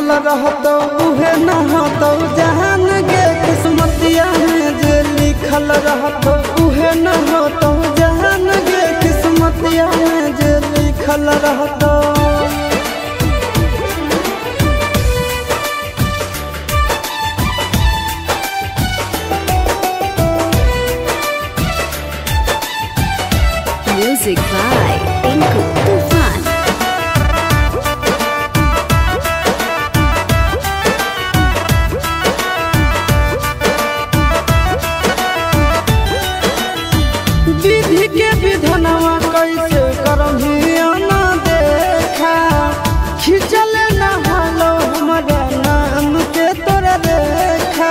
लिखल रहतो उहे न होतो जहान गे किस्मतिया में जे लिखल रहतो उहे न होतो जहान गे किस्मतिया में जे लिखल रहतो। Music by Tinku Tufan. विधि के विधनवा कैसे करमिया ना देखा खिंचल न हलो हमारा नाम के तोरा देखा।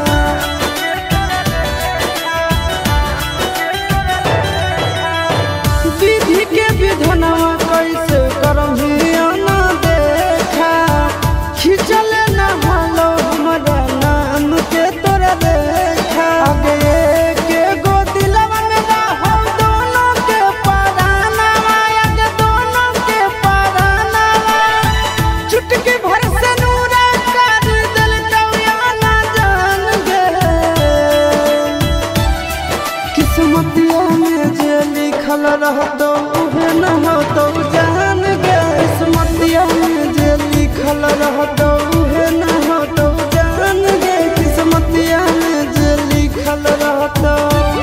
विधि के विधनवा कैसे करमिया ना देखा खिंचल न हलो हमारा नाम के तोरा देखा। आगे के गो दिलवा में रहो दोनों के परानवा आगे दोनों के परानवा चुटकी भर से नूरा कर दिल कौया ना जान गे किस्मतिया में जे लिखल रहतो उहे न होतो जान गे। किस्मतिया में जे लिखल रहतो उहे न होतो जान गे किस्मतिया में जे लिखल रहतो।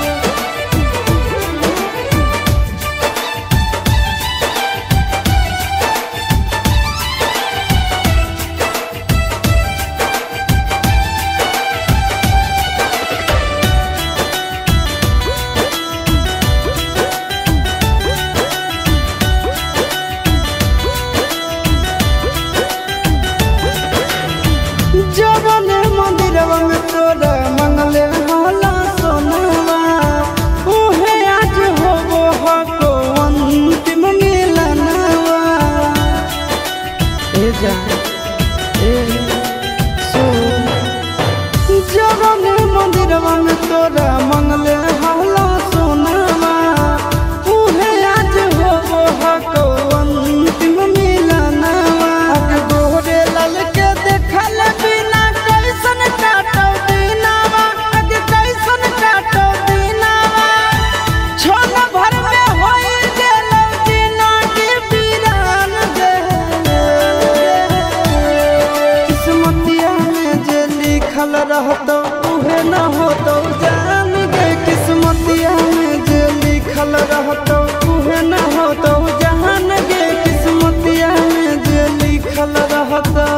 जवन मंदिरवा में तोरा मंगले होला सोनवा उहे आज होबो हको अंतिम मिलनवा। ए जा ए सो जवन मंदिरवा में तोरा मंगले होला सोनवा उहे आज होबो हको अंतिम मिलनवा। आगे गोरे लाल के देखल बिना कैसन काटो दिनवा आगे कैसन काटो दिनवा छोन भर में होई गेलो जिंदगी वीरान गे। किस्मतिया में जे लिखल रहतो उहे न होतो जान गे। किस्मतिया में जे लिखल रहतो उहे न होतो जहान गे किस्मतिया में जे लिखल रहतो।